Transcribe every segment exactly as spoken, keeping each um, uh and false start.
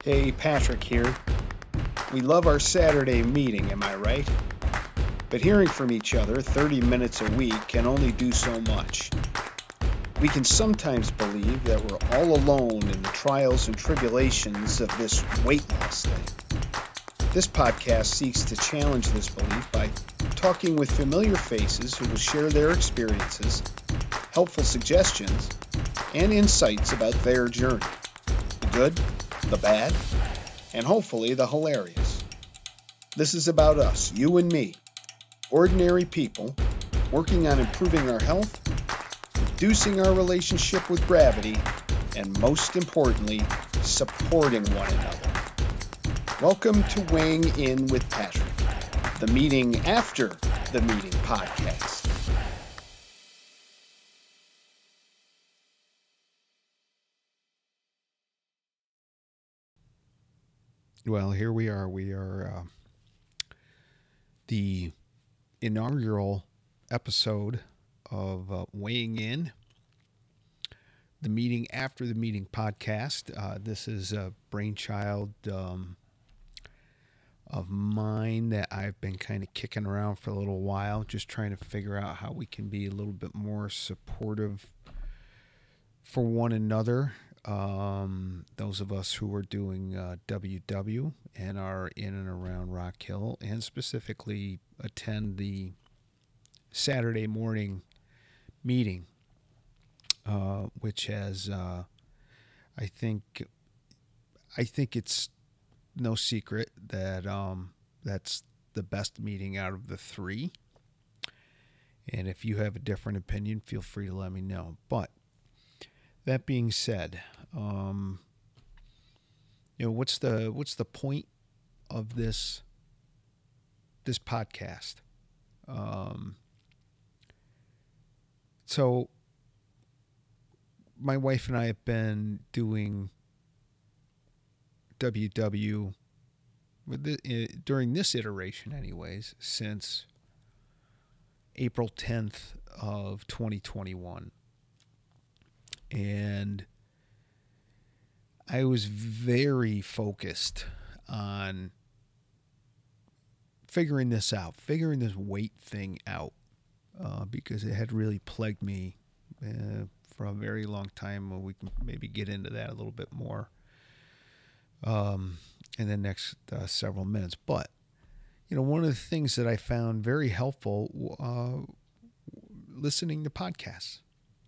Hey, Patrick here. We love our Saturday meeting, am I right? But hearing from each other thirty minutes a week can only do so much. We can sometimes believe that we're all alone in the trials and tribulations of this weight loss thing. This podcast seeks to challenge this belief by talking with familiar faces who will share their experiences, helpful suggestions, and insights about their journey. The good, the bad, and hopefully the hilarious. This is about us, you and me, ordinary people working on improving our health, reducing our relationship with gravity, and most importantly, supporting one another. Welcome to Weighing In with Patrick, the meeting after the meeting podcast. Well, here we are. We are uh, the inaugural episode of uh, Weighing In, the meeting after the meeting podcast. Uh, this is a brainchild um, of mine that I've been kind of kicking around for a little while, just trying to figure out how we can be a little bit more supportive for one another. Um, those of us who are doing uh, W W and are in and around Rock Hill, and specifically attend the Saturday morning meeting, uh, which has, uh, I think, I think it's no secret that um, that's the best meeting out of the three. And if you have a different opinion, feel free to let me know. But that being said, um, you know, what's the what's the point of this this podcast? Um, so my wife and I have been doing W W with the, uh, during this iteration, anyways, since April tenth of twenty twenty-one. And I was very focused on figuring this out, figuring this weight thing out, uh, because it had really plagued me uh, for a very long time. Well, we can maybe get into that a little bit more um, in the next uh, several minutes. But, you know, one of the things that I found very helpful, uh, listening to podcasts.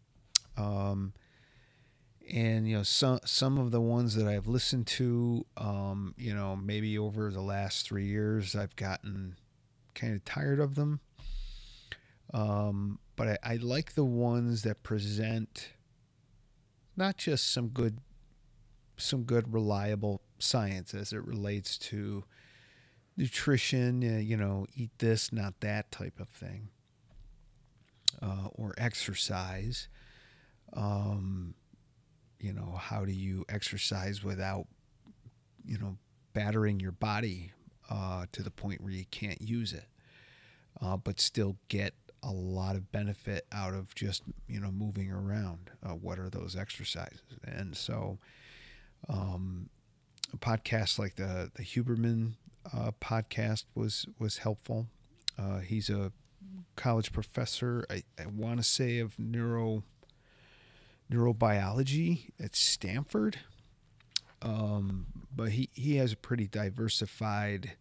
Um, And, you know, some some of the ones that I've listened to, um, you know, maybe over the last three years, I've gotten kind of tired of them. Um, but I, I like the ones that present not just some good, some good reliable science as it relates to nutrition, uh, you know, eat this, not that type of thing, uh, or exercise. Um, you know, how do you exercise without, you know, battering your body uh, to the point where you can't use it, uh, but still get a lot of benefit out of just, you know, moving around. Uh, what are those exercises? And so um, a podcast like the, the Huberman uh, podcast was, was helpful. Uh, he's a college professor, I, I want to say, of neuro neurobiology at Stanford. Um, but he, he has a pretty diversified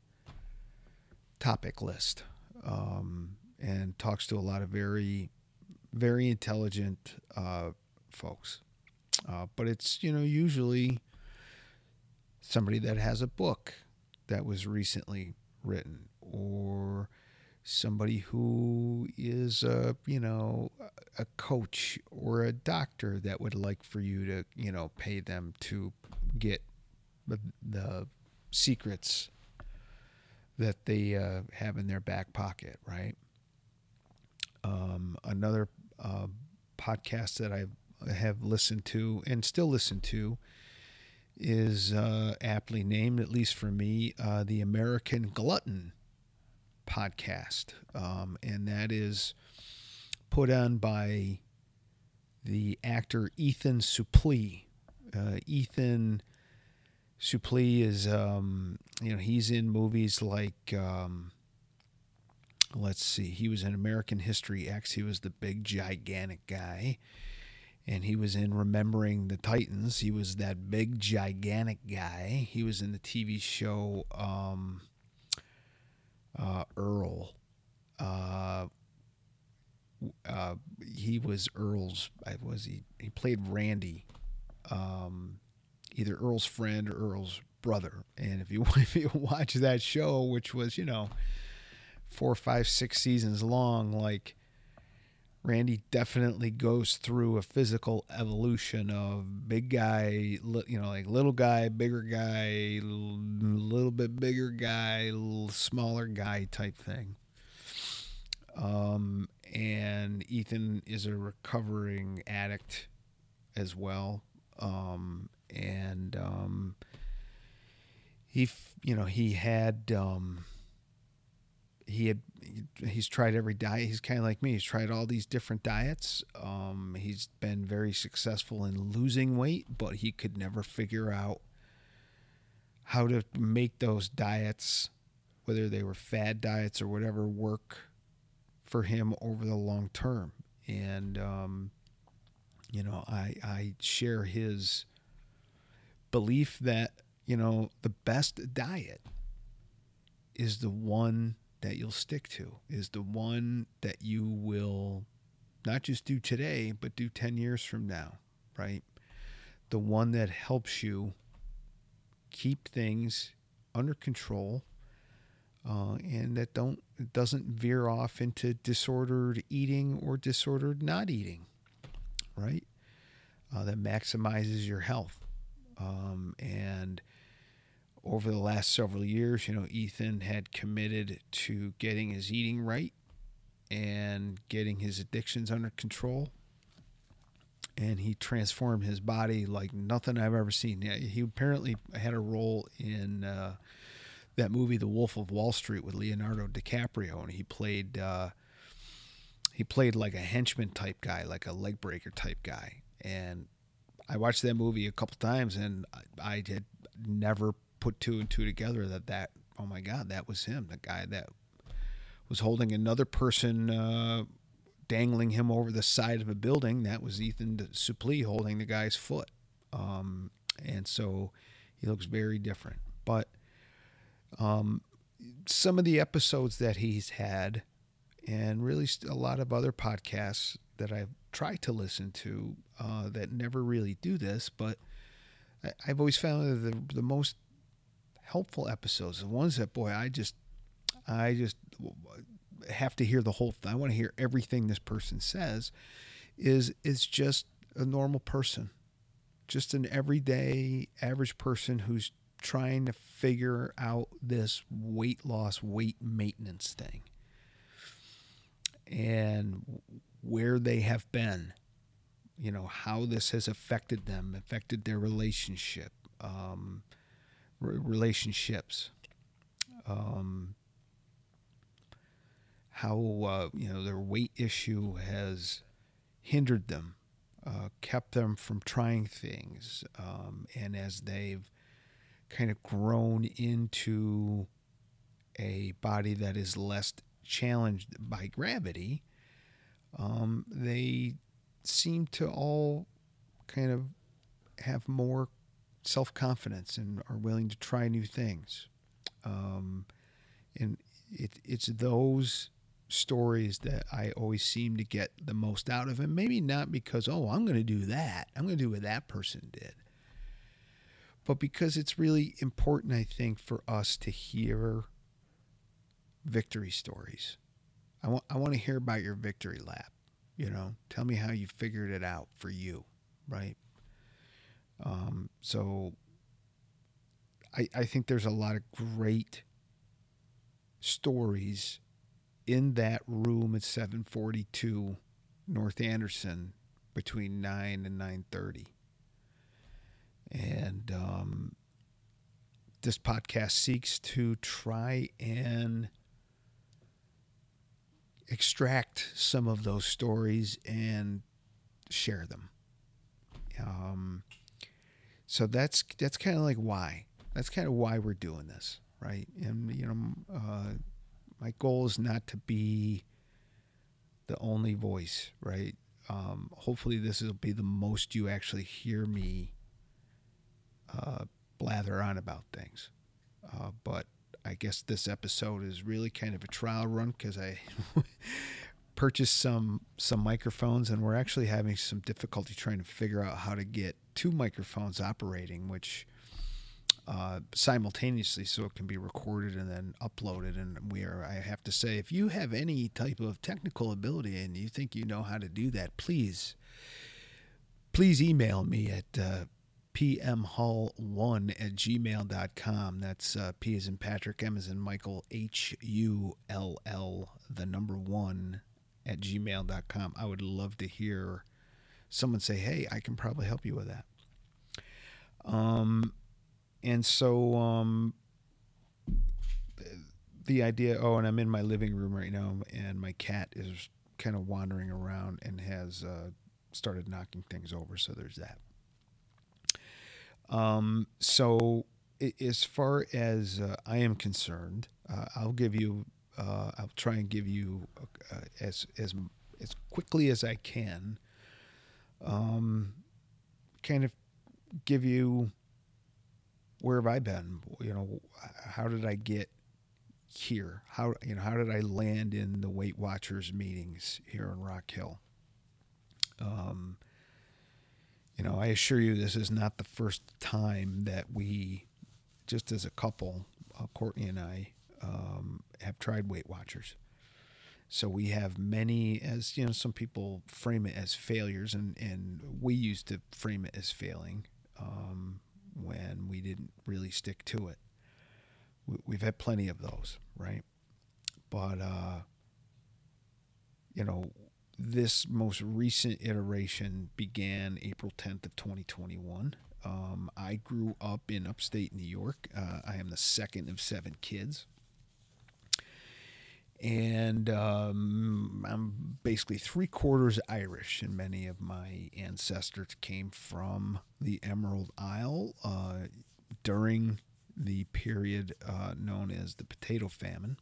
topic list, um, and talks to a lot of very, very intelligent uh, folks. Uh, but it's, you know, usually somebody that has a book that was recently written, or somebody who is a, you know, a coach or a doctor that would like for you to, you know, pay them to get the, the secrets that they uh, have in their back pocket, right? Um, another uh, podcast that I have listened to and still listen to is uh, aptly named, at least for me, uh, the American Glutton podcast, um, and that is put on by the actor Ethan Suplee. Uh, Ethan Suplee is, um, you know, he's in movies like, um, let's see, he was in American History X. He was the big, gigantic guy. And he was in Remembering the Titans. He was that big, gigantic guy. He was in the T V show um, uh, Earl. Uh, uh, he was Earl's. Was he? He played Randy, um, either Earl's friend or Earl's brother. And if you if you watch that show, which was you know four, five, six seasons long, like. Randy definitely goes through a physical evolution of big guy, you know, like little guy, bigger guy, little bit bigger guy, smaller guy type thing. Um, and Ethan is a recovering addict as well. Um, and um, he, you know, he had. Um, He had he's tried every diet. He's kind of like me. He's tried all these different diets. Um, he's been very successful in losing weight, but he could never figure out how to make those diets, whether they were fad diets or whatever, work for him over the long term. And um, you know, I I share his belief that you know the best diet is the one that you'll stick to, is the one that you will not just do today, but do ten years from now, right? The one that helps you keep things under control uh, and that don't it doesn't veer off into disordered eating or disordered not eating, right? Uh, that maximizes your health. Um, and over the last several years, you know, Ethan had committed to getting his eating right and getting his addictions under control. And he transformed his body like nothing I've ever seen. He apparently had a role in uh, that movie, The Wolf of Wall Street, with Leonardo DiCaprio, and he played uh, he played like a henchman type guy, like a leg breaker type guy. And I watched that movie a couple times, and I had never put two and two together that that oh my god, that was him, the guy that was holding another person, uh, dangling him over the side of a building. That was Ethan Suplee holding the guy's foot, um, and so he looks very different. But um, some of the episodes that he's had, and really a lot of other podcasts that I've tried to listen to uh, that never really do this, but I've always found that the, the most helpful episodes, the ones that, boy, I just, I just have to hear the whole thing. I want to hear everything this person says. Is is just a normal person, just an everyday average person who's trying to figure out this weight loss, weight maintenance thing, and where they have been. You know, how this has affected them, affected their relationship, um, relationships, um, how uh, you know their weight issue has hindered them, uh, kept them from trying things, um, and as they've kind of grown into a body that is less challenged by gravity, um, they seem to all kind of have more self-confidence and are willing to try new things. Um, and it, it's those stories that I always seem to get the most out of. And maybe not because, oh, I'm going to do that. I'm going to do what that person did. But because it's really important, I think, for us to hear victory stories. I want, I want to hear about your victory lap. You know, tell me how you figured it out for you, right? Um, so I, I think there's a lot of great stories in that room at seven forty-two North Anderson between nine and nine thirty. And um, this podcast seeks to try and extract some of those stories and share them. Um, so that's that's kind of like why. That's kind of why we're doing this, right? And you know, uh, my goal is not to be the only voice, right? Um, hopefully, this will be the most you actually hear me uh, blather on about things. Uh, but I guess this episode is really kind of a trial run because I purchased some some microphones, and we're actually having some difficulty trying to figure out how to get two microphones operating, which uh, simultaneously, so it can be recorded and then uploaded. And we are, I have to say, if you have any type of technical ability and you think you know how to do that, please, please email me at uh, p m hull one at gmail dot com. That's uh, P as in Patrick, M as in Michael, H U L L, the number one at gmail dot com. I would love to hear someone say, hey, I can probably help you with that. Um, and so um, the idea, oh, and I'm in my living room right now, and my cat is kind of wandering around and has uh, started knocking things over, so there's that. Um, so as far as uh, I am concerned, uh, I'll give you, uh, I'll try and give you uh, as as as quickly as I can, um, kind of give you where have I been? You know, how did I get here? How you know how did I land in the Weight Watchers meetings here in Rock Hill? Um, You know, I assure you this is not the first time that we, just as a couple, uh, Courtney and I, um, have tried Weight Watchers. So we have many, as you know, some people frame it as failures, and, and we used to frame it as failing um, when we didn't really stick to it. We, we've had plenty of those, right? But, uh, you know, this most recent iteration began April tenth of twenty twenty-one. Um, I grew up in upstate New York. Uh, I am the second of seven kids. And um, I'm basically three quarters Irish, and many of my ancestors came from the Emerald Isle uh, during the period uh, known as the Potato Famine.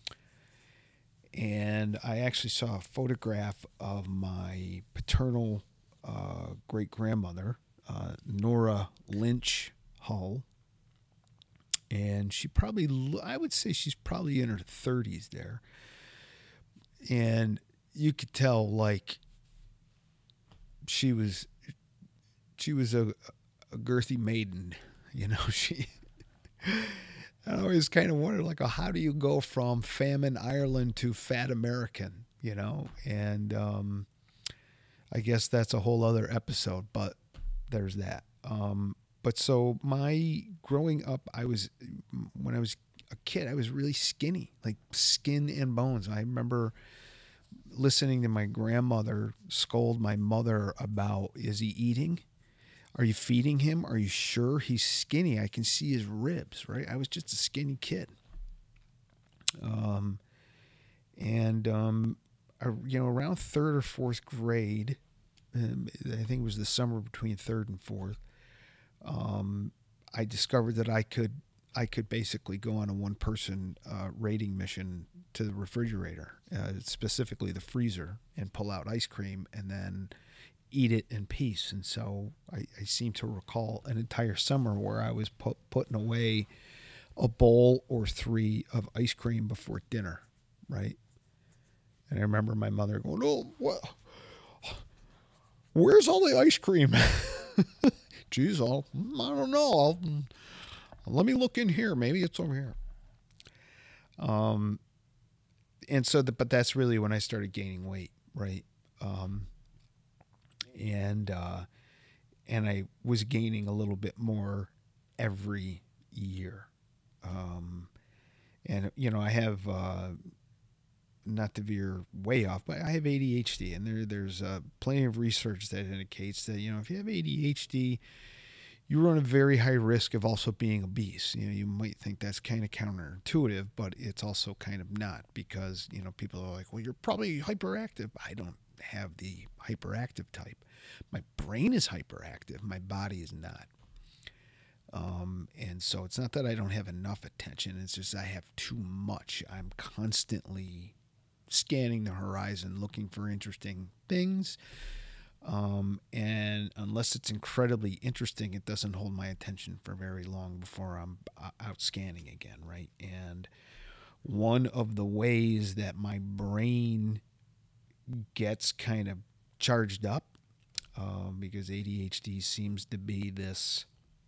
And I actually saw a photograph of my paternal uh, great-grandmother, uh, Nora Lynch Hull. And she probably, I would say she's probably in her thirties there. And you could tell, like, she was, she was a, a girthy maiden, you know, she... I always kind of wondered, like, oh, how do you go from famine Ireland to fat American, you know? And um, I guess that's a whole other episode, but there's that. Um, but so my growing up, I was, when I was a kid, I was really skinny, like skin and bones. I remember listening to my grandmother scold my mother about, is he eating? Are you feeding him? Are you sure he's skinny? I can see his ribs, right? I was just a skinny kid. Um, and, um, I, you know, around third or fourth grade, um, I think it was the summer between third and fourth, um, I discovered that I could, I could basically go on a one-person uh, raiding mission to the refrigerator, uh, specifically the freezer, and pull out ice cream and then eat it in peace. And so I, I seem to recall an entire summer where I was put, putting away a bowl or three of ice cream before dinner, right? And I remember my mother going, oh, well, where's all the ice cream? Geez, I'll, I don't know. I'll, let me look in here. Maybe it's over here. Um, and so, the, but that's really when I started gaining weight, right? Um, and uh, and I was gaining a little bit more every year. Um, and you know, I have uh, not to veer way off, but I have A D H D, and there there's uh, plenty of research that indicates that, you know, if you have A D H D, you run a very high risk of also being obese. You know, you might think that's kind of counterintuitive, but it's also kind of not, because, you know, people are like, well, you're probably hyperactive. I don't have the hyperactive type. My brain is hyperactive. My body is not. Um, and so it's not that I don't have enough attention. It's just I have too much. I'm constantly scanning the horizon, looking for interesting things. Um, and unless it's incredibly interesting, it doesn't hold my attention for very long before I'm out scanning again, right? And one of the ways that my brain gets kind of charged up, um, because A D H D seems to be this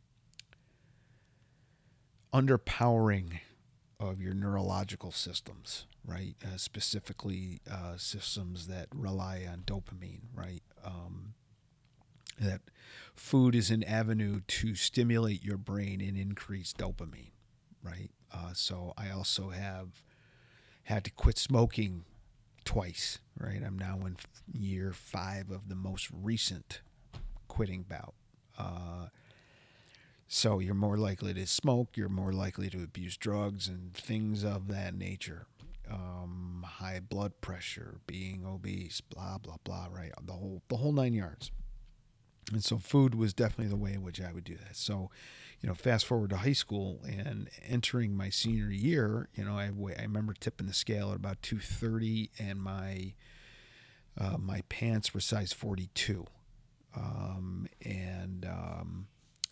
underpowering of your neurological systems, right? Uh, specifically, uh, systems that rely on dopamine, right? Um, that food is an avenue to stimulate your brain and increase dopamine, right? Uh, so I also have had to quit smoking twice, right? I'm now in year five of the most recent quitting bout. Uh, so you're more likely to smoke, you're more likely to abuse drugs and things of that nature. Um, high blood pressure, being obese, blah blah blah, right? The whole the whole nine yards. And so food was definitely the way in which I would do that. So, you know, fast forward to high school and entering my senior year, you know, I, I remember tipping the scale at about two thirty, and my uh, my pants were size forty-two. Um, and um,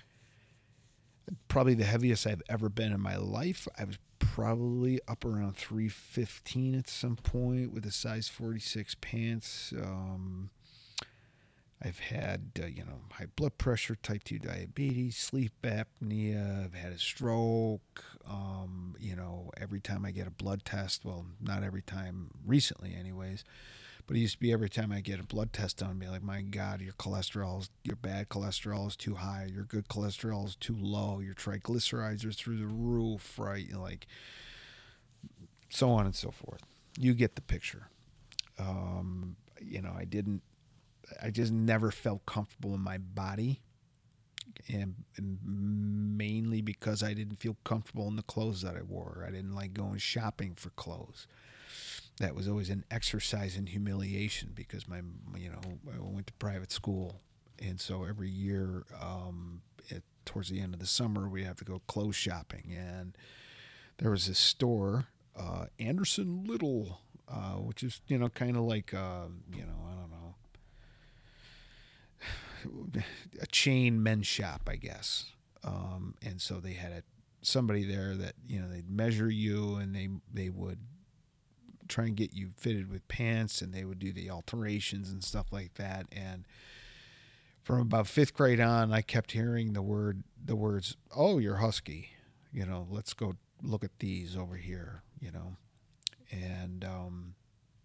probably the heaviest I've ever been in my life. I was probably up around three fifteen at some point with a size forty-six pants. Um, I've had, uh, you know, high blood pressure, type two diabetes, sleep apnea. I've had a stroke. Um, you know, every time I get a blood test, well, not every time recently anyways, but it used to be every time I get a blood test done, I'd be like, my God, your cholesterol, your bad cholesterol is too high. Your good cholesterol is too low. Your triglycerides are through the roof, right? Like, so on and so forth. You get the picture. Um, you know, I didn't, I just never felt comfortable in my body, and, and mainly because I didn't feel comfortable in the clothes that I wore. I didn't like going shopping for clothes. That was always an exercise in humiliation because my, you know, I went to private school, and so every year, um, it, towards the end of the summer, we have to go clothes shopping, and there was this store, uh, Anderson Little, uh, which is, you know, kind of like, uh, you know, I don't know, a chain men's shop, I guess. Um, and so they had a, somebody there that, you know, they'd measure you, and they they would try and get you fitted with pants, and they would do the alterations and stuff like that. And from about fifth grade on, I kept hearing the word the words, "Oh, you're husky. You know, let's go look at these over here." You know, and um,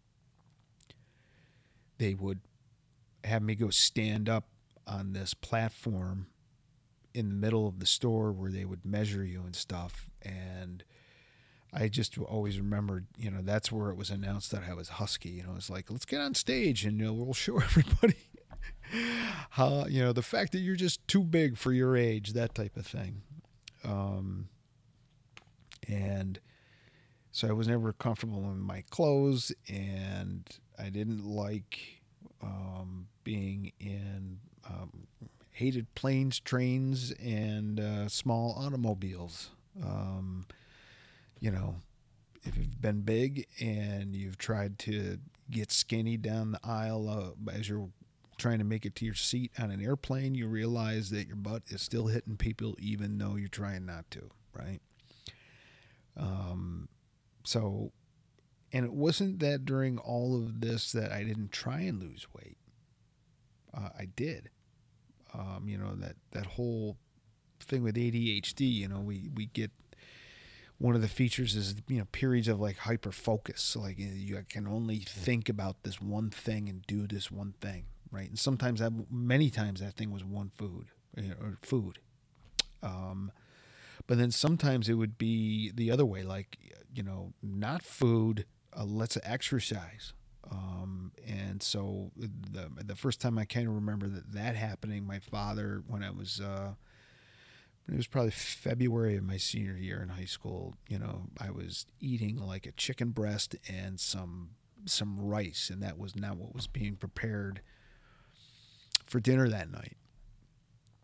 they would have me go stand up on this platform in the middle of the store where they would measure you and stuff. And I just always remembered, you know, that's where it was announced that I was husky. You know, it's like, let's get on stage and, you know, we'll show everybody how, you know, the fact that you're just too big for your age, that type of thing. Um, and so I was never comfortable in my clothes, and I didn't like um, being in um, hated planes, trains, and uh, small automobiles. Um, you know, if you've been big and you've tried to get skinny down the aisle uh, as you're trying to make it to your seat on an airplane, you realize that your butt is still hitting people even though you're trying not to, right? Um, so, and it wasn't that during all of this that I didn't try and lose weight. Uh, I did. Um, you know, that, that whole thing with A D H D, you know, we, we get, one of the features is, you know, periods of like hyper focus. So like you can only think about this one thing and do this one thing, right? And sometimes that, many times that thing was one food, you know, or food. Um, but then sometimes it would be the other way, like, you know, not food, uh, let's exercise. Um, and so the the first time I kind of remember that that happening, my father, when I was, uh, it was probably February of my senior year in high school, you know, I was eating like a chicken breast and some some rice, and that was not what was being prepared for dinner that night.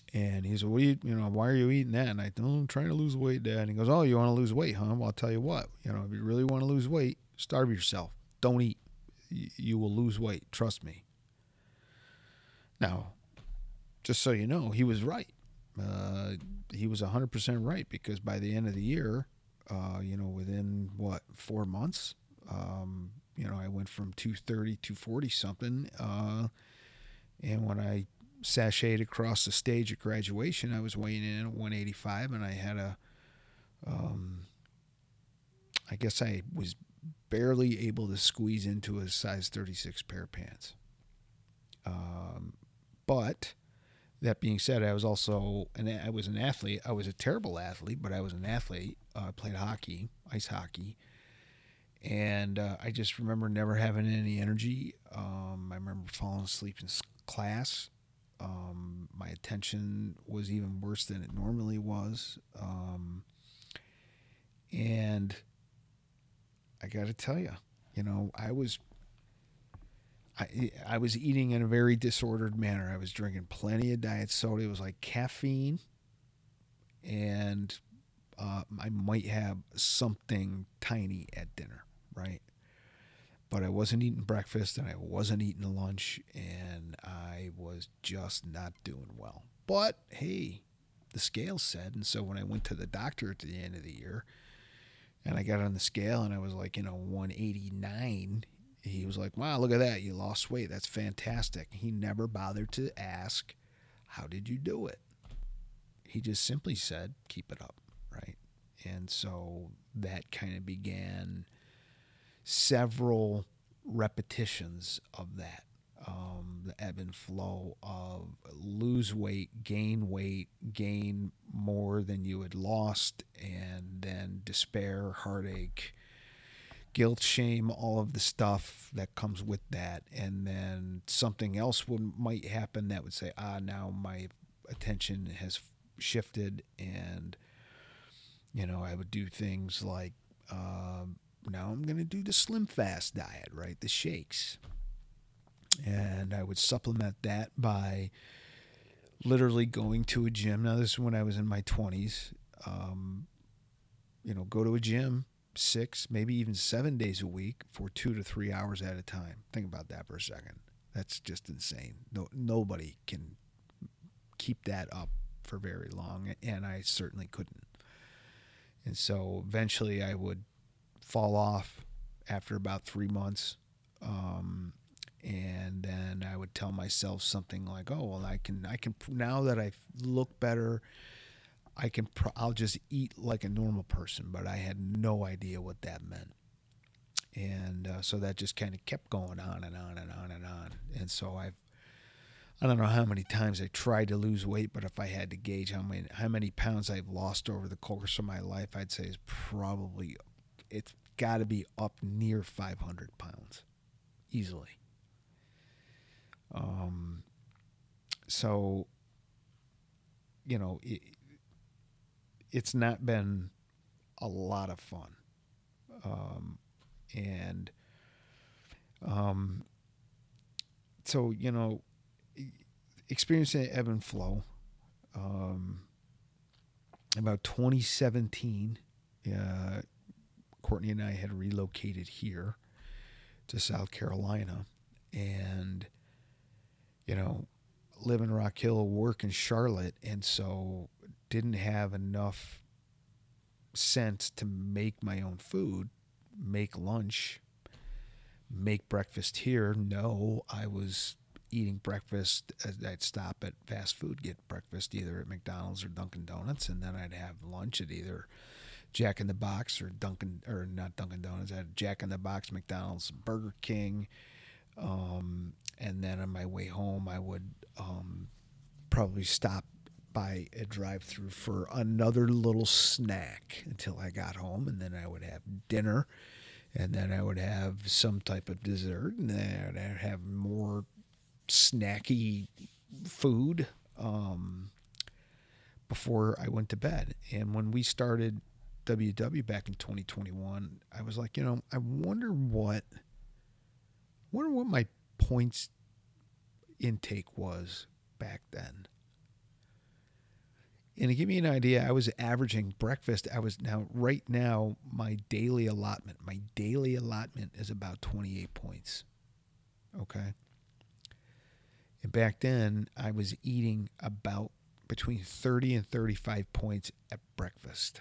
And he said, "What do you, you know, why are you eating that?" And I told him, "I'm trying to lose weight, Dad." And he goes, "Oh, you want to lose weight, huh? Well, I'll tell you what. You know, if you really want to lose weight, starve yourself. Don't eat. Y- You will lose weight. Trust me." Now, just so you know, he was right. Uh, he was one hundred percent right, because by the end of the year, uh, you know, within what, four months, um, you know, I went from two thirty, two forty something. Uh, and when I sashayed across the stage at graduation, I was weighing in at one eighty-five, and I had a, um, I guess I was barely able to squeeze into a size thirty-six pair of pants. Um, but that being said, I was also an I was an athlete. I was a terrible athlete, but I was an athlete. Uh, I played hockey, ice hockey, and uh, I just remember never having any energy. Um, I remember falling asleep in class. Um, my attention was even worse than it normally was, um, and I got to tell you, you know, I was I, I was eating in a very disordered manner. I was drinking plenty of diet soda. It was like caffeine, and uh, I might have something tiny at dinner, right? But I wasn't eating breakfast, and I wasn't eating lunch, and I was just not doing well. But hey, the scale said, and so when I went to the doctor at the end of the year, and I got on the scale, and I was like, you know, one eighty-nine. He was like, "Wow, look at that. You lost weight. That's fantastic." He never bothered to ask, "How did you do it?" He just simply said, "Keep it up," right? And so that kind of began several repetitions of that. Um, the ebb and flow of lose weight, gain weight, gain more than you had lost, and then despair, heartache, guilt, shame, all of the stuff that comes with that. And then something else would might happen that would say, ah, now my attention has shifted, and you know, I would do things like, um, now I'm going to do the Slim Fast diet, right? The shakes. And I would supplement that by literally going to a gym. Now, this is when I was in my twenties. Um, you know, go to a gym six, maybe even seven days a week for two to three hours at a time. Think about that for a second. That's just insane. No, nobody can keep that up for very long, and I certainly couldn't. And so eventually I would fall off after about three months. Um, and then I would tell myself something like, "Oh, well, I can, I can now that I look better, I can, I'll just eat like a normal person." But I had no idea what that meant, and uh, so that just kind of kept going on and on and on and on. And so I've, I don't know how many times I tried to lose weight, but if I had to gauge how many how many pounds I've lost over the course of my life, I'd say it's probably, it's got to be up near five hundred pounds, easily. Um, so, you know, it, it's not been a lot of fun. Um, and um, so, you know, experiencing ebb and flow. Um, about twenty seventeen, uh, Courtney and I had relocated here to South Carolina, and you know, live in Rock Hill, work in Charlotte, and so didn't have enough sense to make my own food, make lunch, make breakfast here. No, I was eating breakfast. I'd stop at fast food, get breakfast either at McDonald's or Dunkin' Donuts, and then I'd have lunch at either Jack in the Box or Dunkin', or not Dunkin' Donuts. I had Jack in the Box, McDonald's, Burger King. Um, and then on my way home, I would um, probably stop by a drive-through for another little snack until I got home, and then I would have dinner, and then I would have some type of dessert, and then I'd have more snacky food um, before I went to bed. And when we started W W back in twenty twenty-one, I was like, you know, I wonder what wonder what my points intake was back then. And to give you an idea, I was averaging breakfast. I was now, right now, my daily allotment, my daily allotment is about twenty-eight points. Okay. And back then, I was eating about between thirty and thirty-five points at breakfast.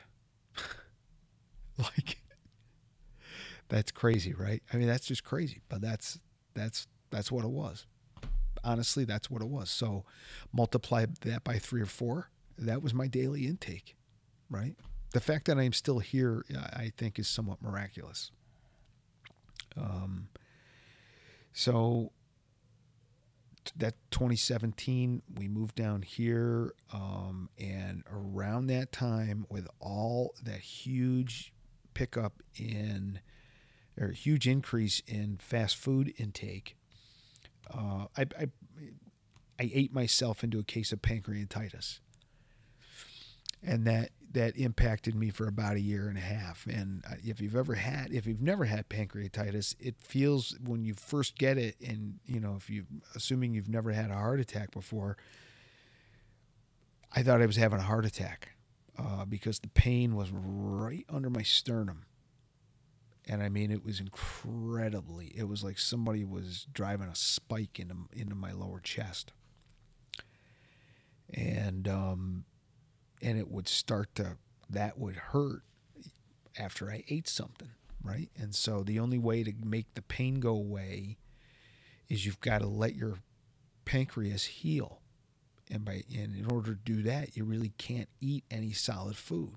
Like, that's crazy, right? I mean, that's just crazy, but that's, that's, that's what it was. Honestly, that's what it was. So multiply that by three or four. That was my daily intake, right? The fact that I'm still here, I think, is somewhat miraculous. Um, so that twenty seventeen, we moved down here, um, and around that time, with all that huge pickup in, or huge increase in fast food intake, uh, I, I I ate myself into a case of pancreatitis. And that, that impacted me for about a year and a half. And if you've ever had, if you've never had pancreatitis, it feels when you first get it, and, you know, if you, assuming you've never had a heart attack before, I thought I was having a heart attack uh, because the pain was right under my sternum. And I mean, it was incredibly, it was like somebody was driving a spike into, into my lower chest. And, um, and it would start to, that would hurt after I ate something, right? And so the only way to make the pain go away is you've got to let your pancreas heal. And by, and in order to do that, you really can't eat any solid food.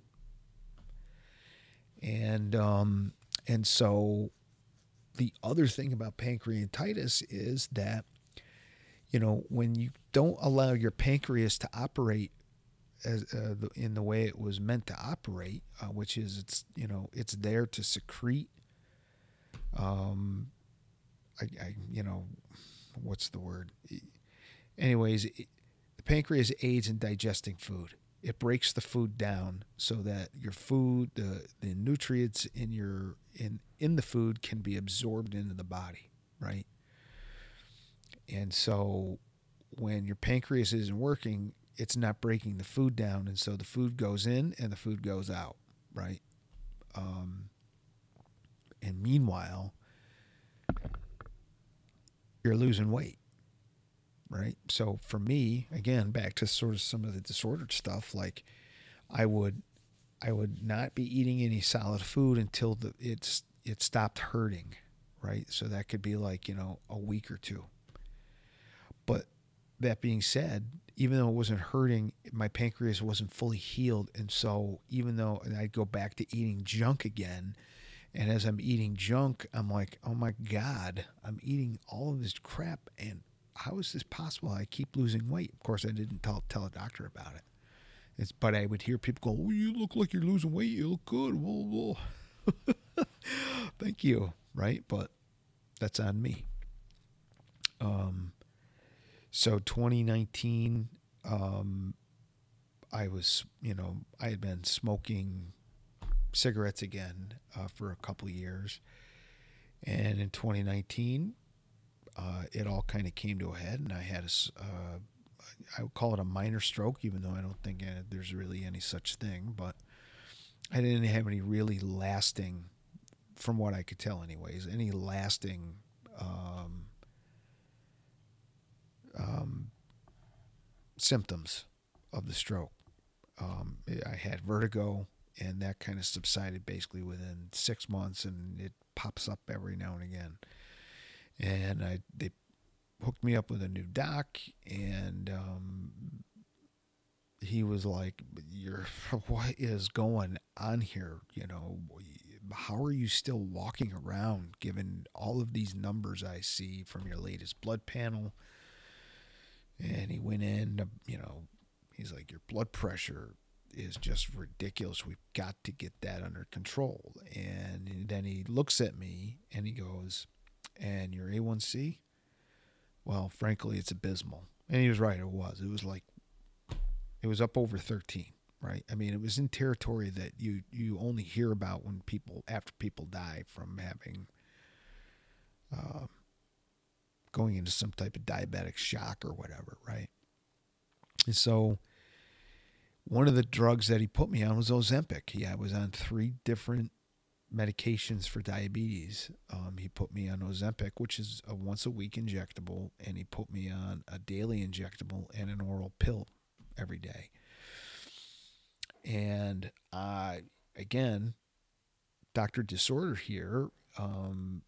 And, um, and so the other thing about pancreatitis is that, you know, when you don't allow your pancreas to operate as uh, the, in the way it was meant to operate, uh, which is it's, you know, it's there to secrete, um, I, I you know, what's the word? Anyways, it, the pancreas aids in digesting food. It breaks the food down so that your food, the the nutrients in your in in the food can be absorbed into the body, right? And so when your pancreas isn't working, it's not breaking the food down, and so the food goes in and the food goes out, right? Um, and meanwhile, you're losing weight, right? So for me, again, back to sort of some of the disordered stuff, like I would, I would not be eating any solid food until the it's it stopped hurting, right? So that could be like, you know, a week or two. But that being said, even though it wasn't hurting, my pancreas wasn't fully healed. And so even though and I'd go back to eating junk again, and as I'm eating junk, I'm like, oh my God, I'm eating all of this crap. And how is this possible? I keep losing weight. Of course, I didn't tell, tell a doctor about it. It's, but I would hear people go, oh, you look like you're losing weight. You look good. Whoa, whoa. Thank you. Right. But that's on me. Um, So twenty nineteen, um, I was, you know, I had been smoking cigarettes again uh, for a couple of years. And in twenty nineteen, uh, it all kind of came to a head, and I had a, uh, I would call it a minor stroke, even though I don't think there's really any such thing. But I didn't have any really lasting, from what I could tell anyways, any lasting um Um, symptoms of the stroke. Um, I had vertigo, and that kind of subsided basically within six months, and it pops up every now and again. And I they hooked me up with a new doc, and um, he was like, "You're what is going on here? You know, how are you still walking around given all of these numbers I see from your latest blood panel?" And he went in, you know, he's like, your blood pressure is just ridiculous. We've got to get that under control. And then he looks at me and he goes, and your A one C? Well, frankly, it's abysmal. And he was right, it was. It was like, it was up over thirteen, right? I mean, it was in territory that you, you only hear about when people, after people die from having, uh, going into some type of diabetic shock or whatever, right? And so One of the drugs that he put me on was Ozempic. Yeah, I was on three different medications for diabetes. Um, he put me on Ozempic, which is a once a week injectable, and he put me on a daily injectable and an oral pill every day. And I, again, Doctor Disorder here, um,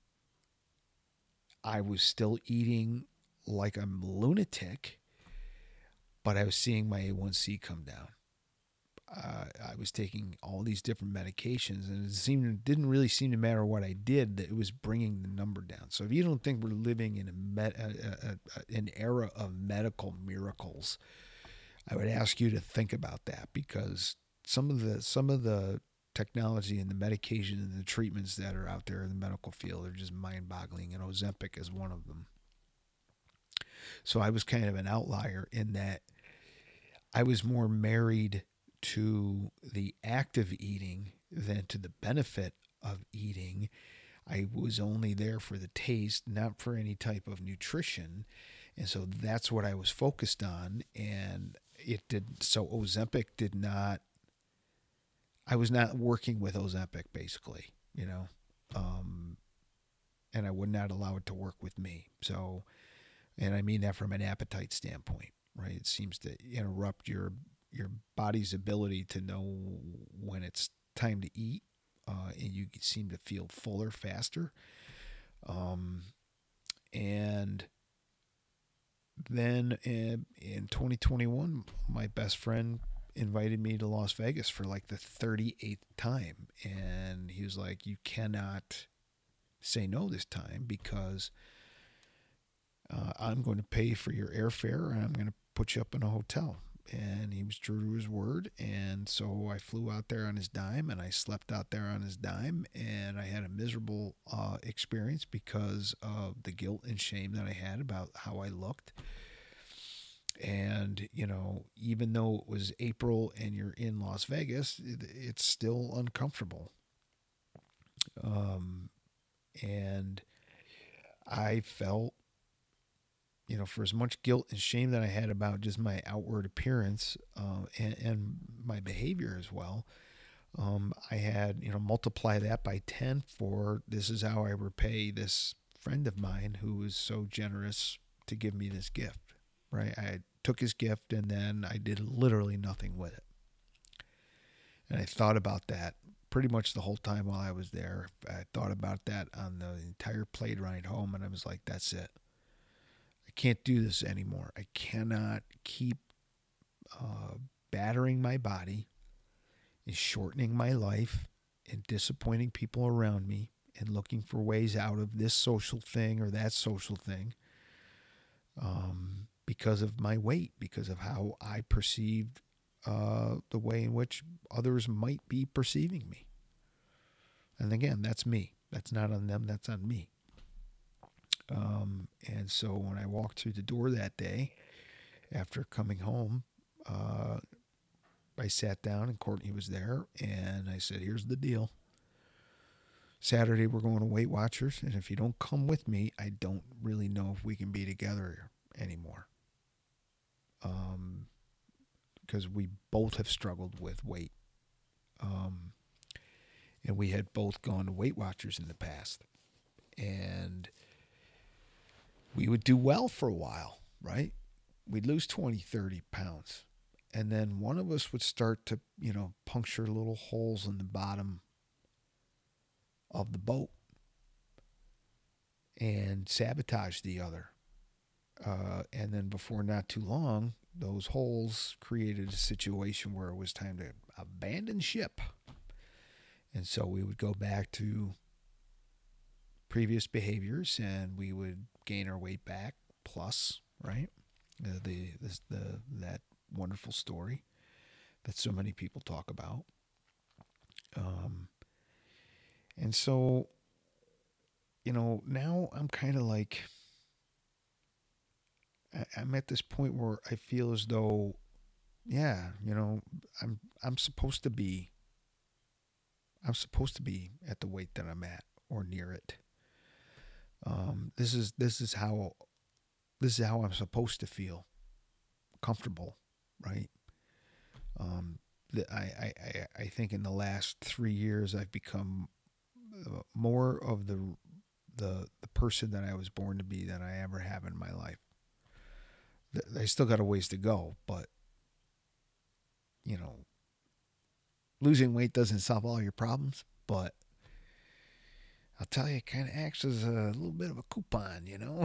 I was still eating like a lunatic, but I was seeing my A one C come down. Uh, I was taking all these different medications, and it seemed it didn't really seem to matter what I did, that it was bringing the number down. So if you don't think we're living in a, med, a, a, a an era of medical miracles, I would ask you to think about that, because some of the some of the technology and the medication and the treatments that are out there in the medical field are just mind-boggling, and Ozempic is one of them. So I was kind of an outlier in that I was more married to the act of eating than to the benefit of eating. I was only there for the taste, not for any type of nutrition. And so that's what I was focused on. And it did, so Ozempic did not, I was not working with Ozempic basically, you know, um, and I would not allow it to work with me. So, and I mean that from an appetite standpoint, right? It seems to interrupt your your body's ability to know when it's time to eat, uh, and you seem to feel fuller faster. Um, and then in, in twenty twenty-one, my best friend invited me to Las Vegas for like the thirty-eighth time. And he was like, you cannot say no this time, because uh, I'm going to pay for your airfare and I'm going to put you up in a hotel. And he was true to his word. And so I flew out there on his dime, and I slept out there on his dime. And I had a miserable uh, experience because of the guilt and shame that I had about how I looked. And, you know, even though it was April and you're in Las Vegas, it, it's still uncomfortable. Um, and I felt, you know, for as much guilt and shame that I had about just my outward appearance uh, and, and my behavior as well, um, I had, you know, multiply that by ten for this is how I repay this friend of mine who was so generous to give me this gift, right? I took his gift and then I did literally nothing with it. And I thought about that pretty much the whole time while I was there. I thought about that on the entire plane ride home, and I was like, that's it. I can't do this anymore. I cannot keep uh, battering my body and shortening my life and disappointing people around me and looking for ways out of this social thing or that social thing um, because of my weight, because of how I perceived uh, the way in which others might be perceiving me. And again, that's me. That's not on them. That's on me. Um, and so when I walked through the door that day, after coming home, uh, I sat down and Courtney was there, and I said, here's the deal. Saturday, we're going to Weight Watchers, and if you don't come with me, I don't really know if we can be together anymore. Um, because we both have struggled with weight. Um, and we had both gone to Weight Watchers in the past. And we would do well for a while, right? We'd lose twenty, thirty pounds. And then one of us would start to, you know, puncture little holes in the bottom of the boat and sabotage the other. Uh, and then before not too long, those holes created a situation where it was time to abandon ship. And so we would go back to previous behaviors, and we would gain our weight back plus, right? Uh, the this, the that wonderful story that so many people talk about. Um, and so, you know, now I'm kind of like, I, I'm at this point where I feel as though, yeah, you know, I'm I'm supposed to be, I'm supposed to be at the weight that I'm at or near it. Um, this is this is how this is how I'm supposed to feel comfortable, right? Um, the, I, I, I think in the last three years, I've become more of the, the, the person that I was born to be than I ever have in my life. I still got a ways to go, but, you know, losing weight doesn't solve all your problems, but I'll tell you, it kind of acts as a little bit of a coupon, you know.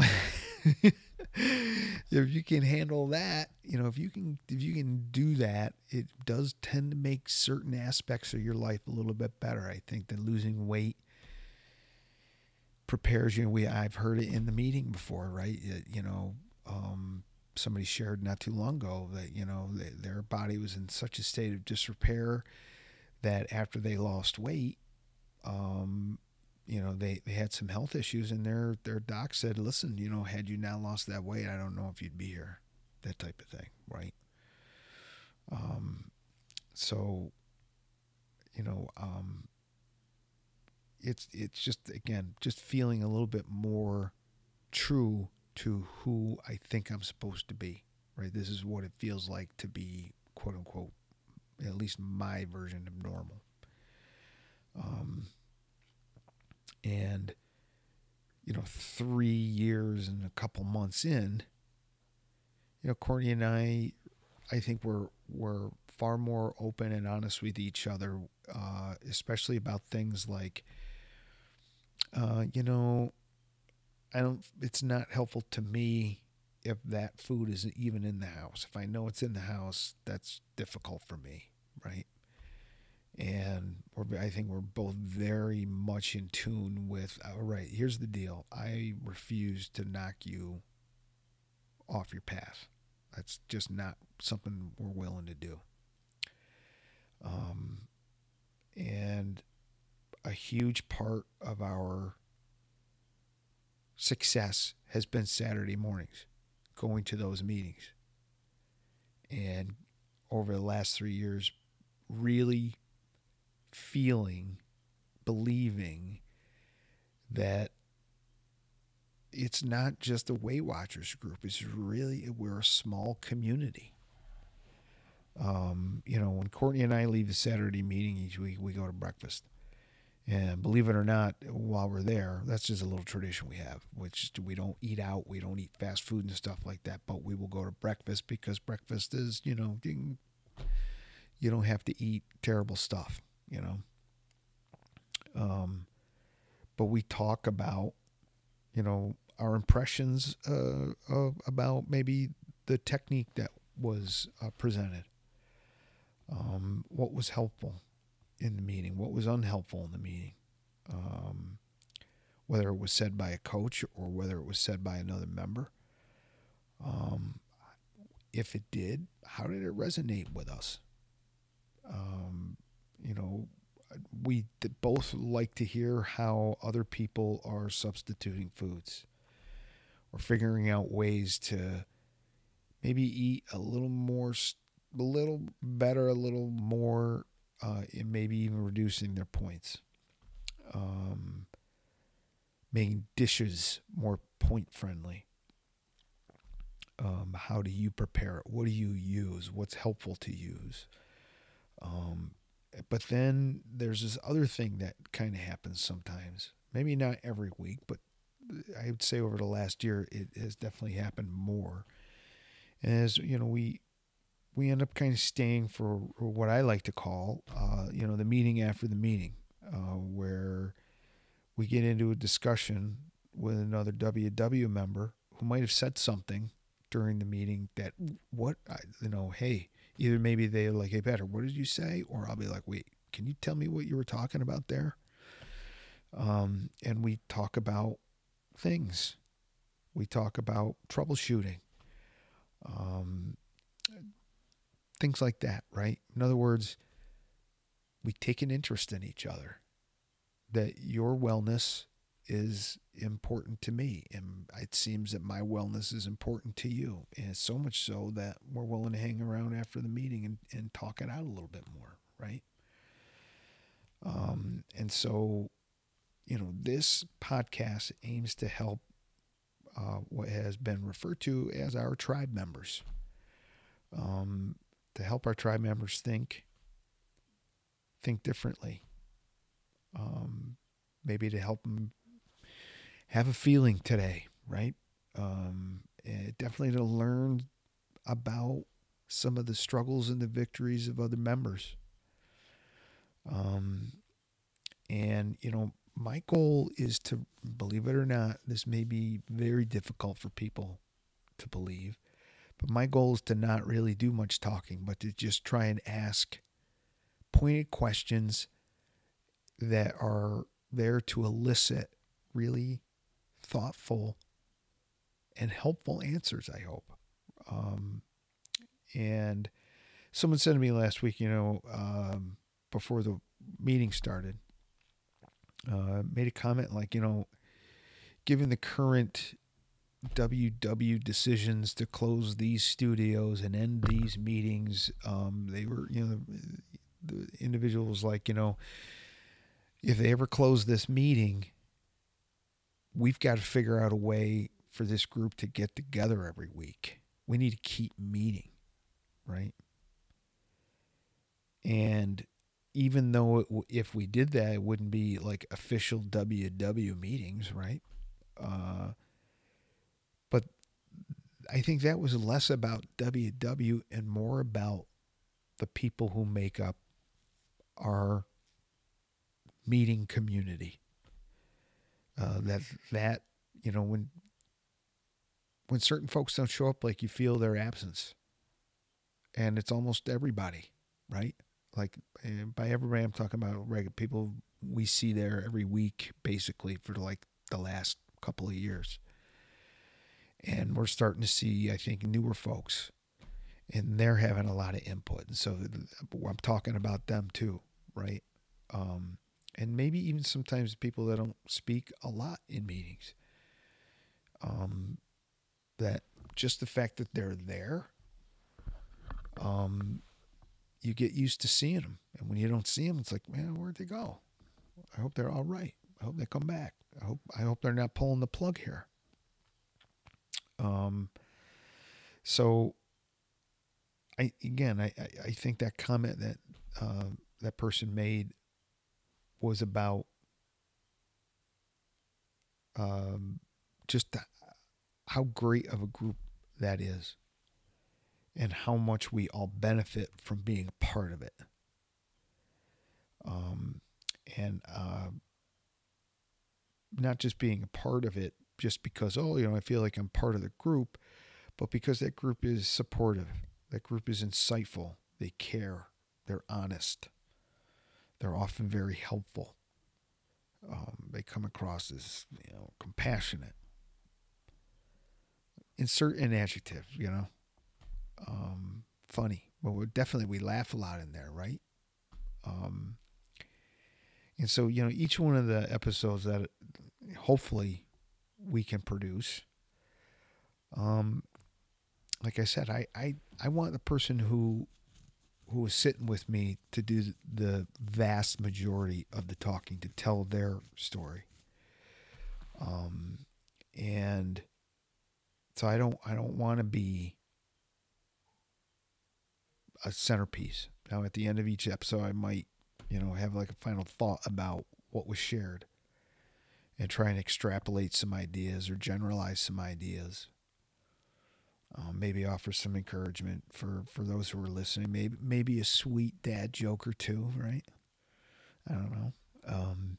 If you can handle that, you know, if you can, if you can do that, it does tend to make certain aspects of your life a little bit better. I think that losing weight prepares you. We, I've heard it in the meeting before, right? It, you know, um, somebody shared not too long ago that, you know, they, their body was in such a state of disrepair that after they lost weight, um, you know, they, they had some health issues, and their, their doc said, listen, you know, had you not lost that weight, I don't know if you'd be here, that type of thing. Right. Um, so, you know, um, it's, it's just, again, just feeling a little bit more true to who I think I'm supposed to be, right? This is what it feels like to be, quote unquote, at least my version of normal. Um, And, you know, three years and a couple months in, you know, Courtney and I, I think we're, we're far more open and honest with each other, uh, especially about things like, uh, you know, I don't, it's not helpful to me if that food isn't even in the house. If I know it's in the house, that's difficult for me, right? And we're, I think we're both very much in tune with, all right, here's the deal. I refuse to knock you off your path. That's just not something we're willing to do. Um, and a huge part of our success has been Saturday mornings, going to those meetings. And over the last three years, really feeling, believing that it's not just a Weight Watchers group. It's really, we're a small community. Um, you know, when Courtney and I leave the Saturday meeting each week, we go to breakfast. And believe it or not, while we're there, that's just a little tradition we have, which we don't eat out. We don't eat fast food and stuff like that, but we will go to breakfast because breakfast is, you know, you, you don't have to eat terrible stuff. You know, um, but we talk about, you know, our impressions uh, of, about maybe the technique that was uh, presented, um, what was helpful in the meeting, what was unhelpful in the meeting, um, whether it was said by a coach or whether it was said by another member. Um, if it did, how did it resonate with us? Um, you know, we both like to hear how other people are substituting foods or figuring out ways to maybe eat a little more, a little better, a little more, uh, and maybe even reducing their points. Um, making dishes more point friendly. Um, how do you prepare it? What do you use? What's helpful to use? Um, But then there's this other thing that kind of happens sometimes. Maybe not every week, but I would say over the last year it has definitely happened more. And as you know, we we end up kind of staying for what I like to call, uh, you know, the meeting after the meeting, uh, where we get into a discussion with another W W member who might have said something during the meeting that what I, you know, hey. Either maybe they're like, hey, Patrick, what did you say? Or I'll be like, wait, can you tell me what you were talking about there? Um, and we talk about things. We talk about troubleshooting. Um, things like that, right? In other words, we take an interest in each other. That your wellness is important to me, and it seems that my wellness is important to you, and so much so that we're willing to hang around after the meeting and, and talk it out a little bit more, right? Um, and so, you know, this podcast aims to help uh, what has been referred to as our tribe members. Um, to help our tribe members think, think differently. Um, maybe to help them have a feeling today, right? Um, definitely to learn about some of the struggles and the victories of other members. Um, and, you know, my goal is to, believe it or not, this may be very difficult for people to believe, but my goal is to not really do much talking, but to just try and ask pointed questions that are there to elicit really thoughtful and helpful answers, I hope. Um, and someone said to me last week, you know, um, before the meeting started, uh, made a comment like, you know, given the current W W decisions to close these studios and end these meetings, um, they were, you know, the, the individual was like, you know, if they ever close this meeting, we've got to figure out a way for this group to get together every week. We need to keep meeting, right? And even though it, if we did that, it wouldn't be like official W W meetings, right? Uh, but I think that was less about W W and more about the people who make up our meeting community. Uh, that that you know when when certain folks don't show up, like you feel their absence, and it's almost everybody, right? Like by everybody, I'm talking about regular people we see there every week, basically for like the last couple of years. And we're starting to see, I think, newer folks, and they're having a lot of input. And so I'm talking about them too, right? Um, and maybe even sometimes people that don't speak a lot in meetings. Um, that just the fact that they're there, um, you get used to seeing them. And when you don't see them, it's like, man, where'd they go? I hope they're all right. I hope they come back. I hope I hope they're not pulling the plug here. Um. So, I again, I, I think that comment that uh, that person made was about um, just how great of a group that is, and how much we all benefit from being a part of it. Um, and uh, not just being a part of it just because, oh, you know, I feel like I'm part of the group, but because that group is supportive, that group is insightful, they care, they're honest, they're often very helpful. Um, they come across as, you know, compassionate. Insert an adjective, you know. Um, funny. Well, we're definitely, we laugh a lot in there, right? Um, and so, you know, each one of the episodes that hopefully we can produce, um, like I said, I, I, I want the person who who is sitting with me to do the vast majority of the talking, to tell their story. Um, and so I don't I don't want to be a centerpiece. Now at the end of each episode, I might, you know, have like a final thought about what was shared and try and extrapolate some ideas or generalize some ideas. Um, maybe offer some encouragement for, for those who are listening. Maybe maybe a sweet dad joke or two, right? I don't know. Um,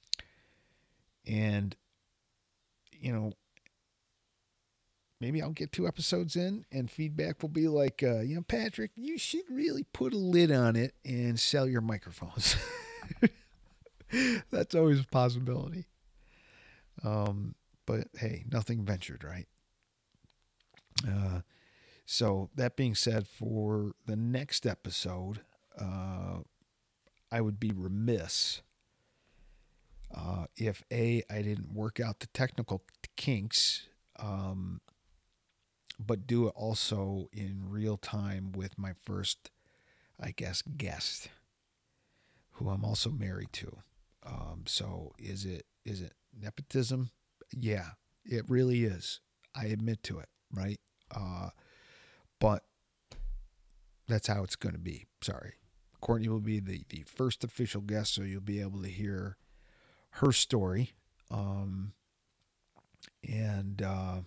and, you know, maybe I'll get two episodes in and feedback will be like, uh, you know, Patrick, you should really put a lid on it and sell your microphones. That's always a possibility. Um, but hey, nothing ventured, right? Uh, so that being said, for the next episode, uh, I would be remiss uh, if A, I didn't work out the technical kinks, um, but do it also in real time with my first, I guess, guest, who I'm also married to. Um, so is it is it nepotism? Yeah, it really is. I admit to it, right? Uh, but that's how it's going to be. Sorry. Courtney will be the, the first official guest, so you'll be able to hear her story. Um, and uh,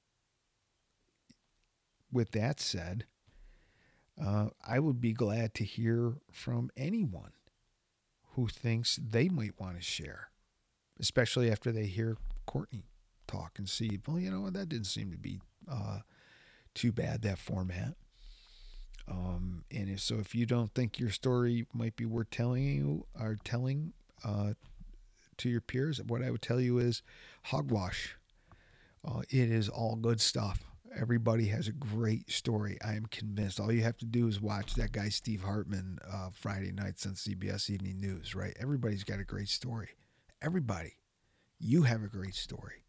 with that said, uh, I would be glad to hear from anyone who thinks they might want to share, especially after they hear Courtney talk and see, well, you know what, that didn't seem to be uh, too bad, that format. Um, and if, so if you don't think your story might be worth telling you or telling uh, to your peers, what I would tell you is hogwash. Uh, it is all good stuff. Everybody has a great story. I am convinced. All you have to do is watch that guy Steve Hartman uh, Friday nights on C B S Evening News, right? Everybody's got a great story. Everybody. You have a great story.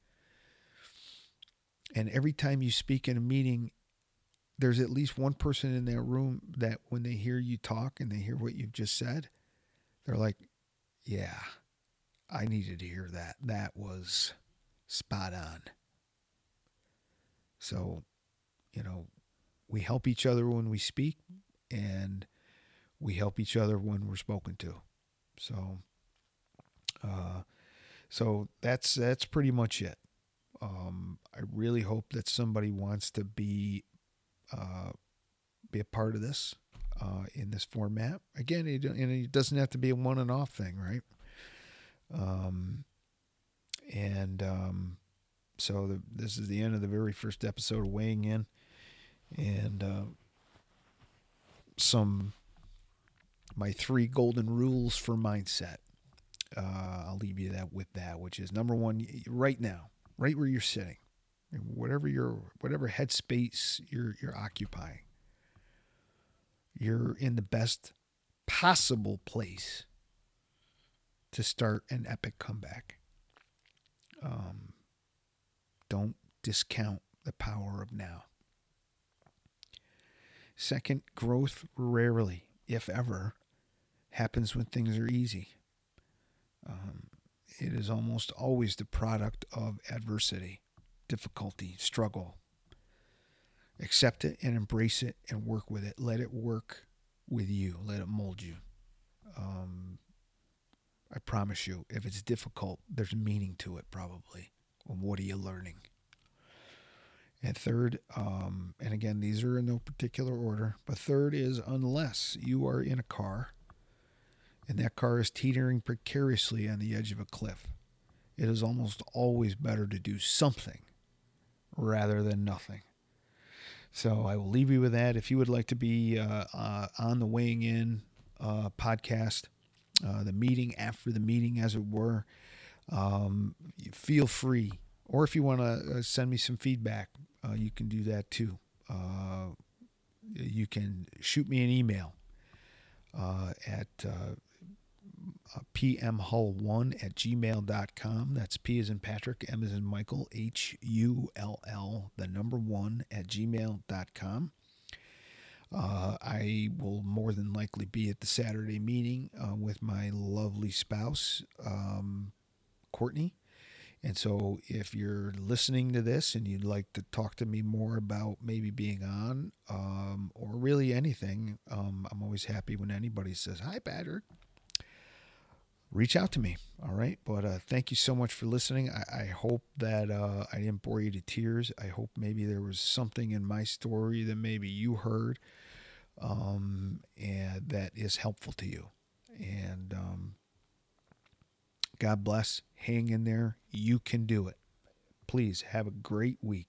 And every time you speak in a meeting, there's at least one person in that room that when they hear you talk and they hear what you've just said, they're like, yeah, I needed to hear that. That was spot on. So, you know, we help each other when we speak, and we help each other when we're spoken to. So, uh, so that's that's pretty much it. Um, I really hope that somebody wants to be uh, be a part of this uh, in this format. Again, it, and it doesn't have to be a one and off thing, right? Um, and um, so the, this is the end of the very first episode of Weighing In, and uh, some my three golden rules for mindset. Uh, I'll leave you that with that, which is number one, right now, right where you're sitting, whatever your whatever headspace you're you're occupying, you're in the best possible place to start an epic comeback. Um, don't discount the power of now. Second, growth rarely, if ever, happens when things are easy. Um, it is almost always the product of adversity, difficulty, struggle. Accept it and embrace it and work with it. Let it work with you. Let it mold you. Um, I promise you, if it's difficult, there's meaning to it probably. Well, what are you learning? And third, um, and again, these are in no particular order, but third is unless you are in a car and that car is teetering precariously on the edge of a cliff, it is almost always better to do something rather than nothing. So I will leave you with that. If you would like to be uh, uh, on the Weighing In uh, podcast, uh, the meeting after the meeting, as it were, um, feel free. Or if you want to uh, send me some feedback, uh, you can do that too. Uh, you can shoot me an email uh, at uh, p m hull one at gmail dot com. That's P as in Patrick, M as in Michael, H U L L, the number one at gmail dot com. Uh, I will more than likely be at the Saturday meeting uh, with my lovely spouse, um, Courtney. And so if you're listening to this and you'd like to talk to me more about maybe being on um, or really anything, um, I'm always happy when anybody says, hi, Patrick. Reach out to me. All right. But uh, thank you so much for listening. I, I hope that uh, I didn't bore you to tears. I hope maybe there was something in my story that maybe you heard um, and that is helpful to you. And um, God bless. Hang in there. You can do it. Please have a great week.